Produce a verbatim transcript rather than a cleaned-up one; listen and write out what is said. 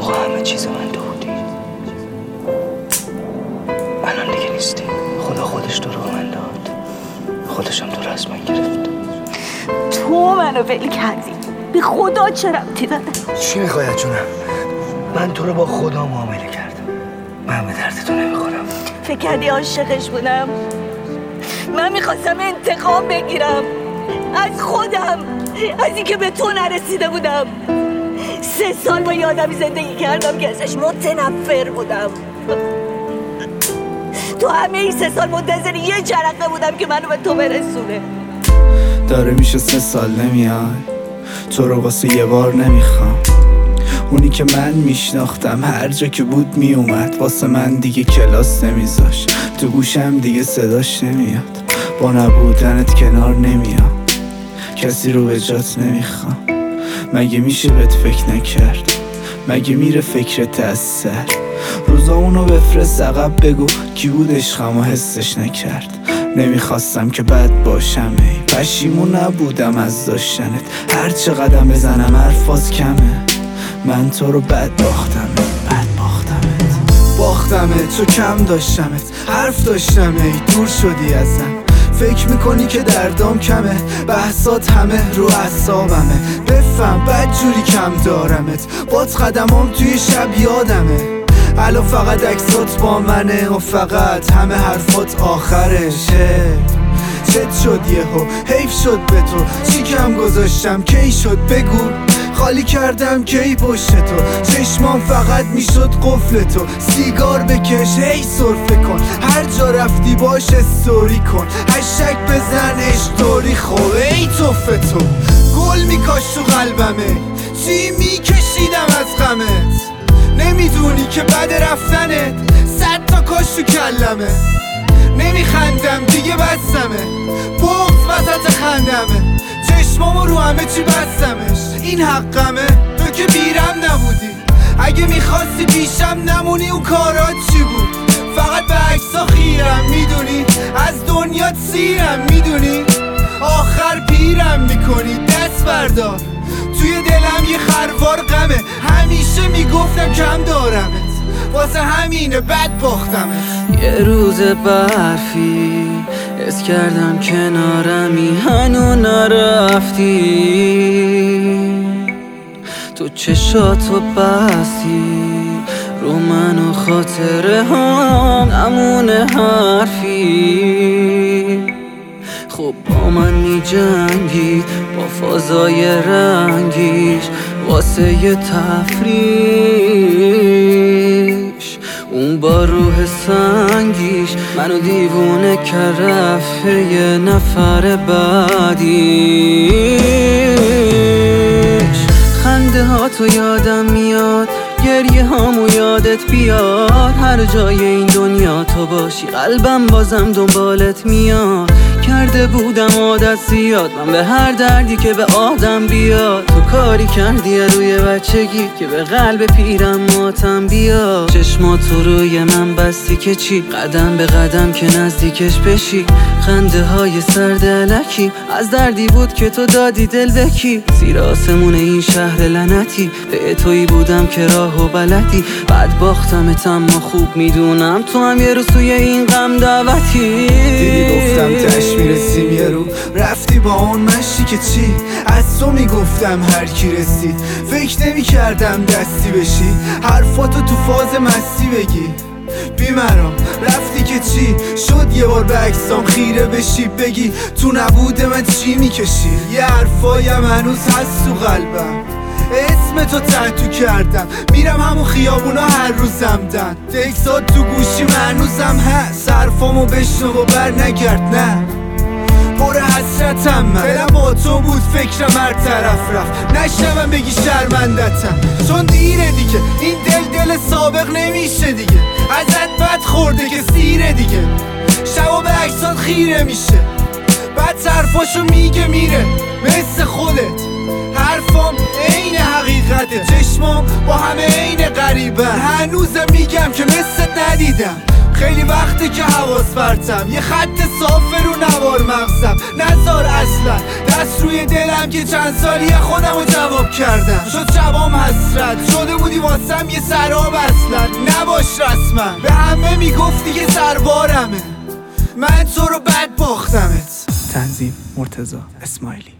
موقع همه چیز من تو بودی، الان دیگه نیستی. خدا خودش تو رو به من داد، خودشم تو رو از من گرفت. تو منو ول کردی، به خدا چه ربطی داره؟ چی میخوای جونم؟ من تو رو با خدا معامله کردم، من به درد تو نمیخورم. فکر کردی عاشقش بودم؟ من میخواستم انتقام بگیرم از خودم، از اینکه به تو نرسیده بودم. سه سال با یه آدمی زندگی کردم که ازش متنفر بودم. تو همه این سه سال منتظر یه جرقه بودم که منو به تو برسونه. داره میشه سه سال نمیای، تو رو واسه یه بار نمیخوام. اونی که من میشناختم هر جا که بود میومد، واسه من دیگه کلاس نمیذاش، تو گوشم دیگه صداش نمیاد. با نبودنت کنار نمیام، کسی رو به جات نمیخوام. مگه میشه بهت فکر نکرد؟ مگه میره فکرت از سر؟ روزامونو بفرست عقب، بگو کی بود عشقمو حسش نکرد. نمیخواستم که بد باشم، ای پشیمون نبودم از داشتنت. هر چه قدم بزنم حرفاز کمه، من تو رو بد باختمت، بد باختمت باختمت تو کم داشتمت، حرف داشتم ای دور شدی ازم. فکر میکنی که دردام کمه، بحثات همه رو اعصابمه. بفهم بد جوری کم دارمت، بات قدمام توی شب یادمه. الان فقط عکسات با منه و فقط همه حرفات آخرشه. چت شد یهو، حیف شد به تو، چی کم گذاشتم کی شد بگو. خالی کردم کی پشت تو، چشمام فقط میشد قفل تو. سیگار بکش هی سرفه کن، هر جا رفتی باش استوری کن. هشتگ بزن اشتوری خب ای توفه تو. گل میکاش تو قلبمه، چی میکشیدم از غمت. نمیدونی که بعد رفتنت صد تا کاش تو کلمه. نمیخندم دیگه بستمه، بغض وسط خندمه. چشمامو رو همه چی بستمش، این حقمه. تو که بیرم نبودی، اگه میخواستی پیشم نمونی اون کارات چی بود؟ فقط به عکسا خیرم میدونی، از دنیات سیرم میدونی. آخر پیرم میکنی، دست بردار. توی دلم یه خروار غمه، همیشه میگفتم کم دارمت، واسه همینه بد باختمت. یه روز برفی حس کردم کنارمی، هنو نرفتی. تو چشاتو بستی رو من و خاطره هم نمونه حرفی. خب با من می جنگی با فضای رنگیش واسه یه تفریش. اون با روح سنگیش منو دیوونه کرد، رفت یه نفر بعدیش. خنده ها تو یادم میاد، گریه هامو یادت بیاد. هر جای این دنیا تو باشی قلبم بازم دنبالت میاد. کرده بودم عادت زیاد من به هر دردی که به آدم بیاد. تو کاری کردی روی بچگی که به قلب پیرم ماتم بیاد. چشماتو روی من بستی که چی، قدم به قدم که نزدیکش بشی. خنده های سرد الکی از دردی بود که تو دادی دل بکی. زیر آسمون این شهر لعنتی به تویی بودم که راهو بلدی. بعد باختمت اما خوب میدونم تو هم یه روز توی این غم دعوتی. دیدی گفتم تش میرسیم یه رو، رفتی با اون مشتی که چی. از تو میگفتم هر کی رسید، فکر نمی کردم دستی بشی. حرفاتو تو فاز مستی بگی بیمرام. رفتی که چی شد یه بار به عکسام خیره بشی، بگی تو نبود من چی میکشی. یه حرفایم هنوز هست تو قلبم، اسم تو تحتو کردم. میرم همون خیابونا هر روزم دن، تکسات تو گوشیم هنوزم هست. حرفامو بشنو و بر نگرد، نه پر حسرتم من. دلم با تو بود فکرم هر طرف رفت، نشنوم بگی شرمندتم. چون دیره دیگه این دل دل سابق نمیشه دیگه. ازت بد خورده که سیره دیگه، شبا به عکسات خیره میشه. بعد حرفاشو میگه میره مثل خودت. حرفام عین حقیقته، چشمام با همه عین غریبه. هنوزم میگم که مثلت ندیدم. خیلی وقته که حواس پرتم، یه خط صافه رو نوار مغزم. نزار اصلا دست روی دلم که چند سالی خودم رو جواب کردم. شد شبام حسرت شده بودی واسه واسم یه سراب اصلا نباش رسما. به همه میگفتی که سربارمه، من تو رو بد باختمت. تنظیم مرتضی اسماعیلی.